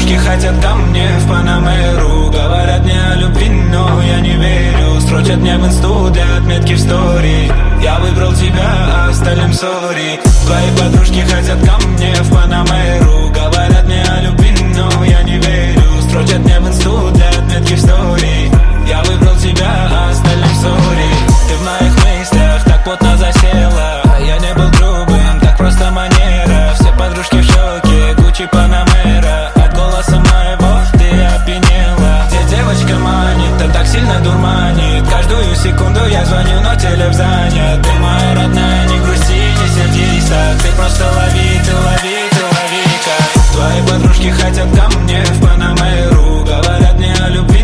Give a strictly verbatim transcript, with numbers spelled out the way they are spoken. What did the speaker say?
подружки хотят ко мне в Панамеру. Говорят мне о любви, но я не верю. Строчат мне в инсту для отметки в стори. Я выбрал тебя, а остальным сори. Твои подружки хотят ко мне в Панамеру. Говорят мне о любви, но я не верю. Строчат мне в инсту для отметки в стори. Я выбрал тебя, а остальным сори. Ты в моих мыслях так плотно засела. Я не был грубым, так просто манера. Все подружки в шоке, Гуччи, Панамера. От голоса моего ты опьянела. Где девочка манит, да так сильно дурманит. Каждую секунду я звоню, но телефон занят. Ты моя родная, не грусти, не сердись так. Ты просто лови, ты лови, ты лови как. Твои подружки хотят ко мне в Панамеру. Говорят мне о любви,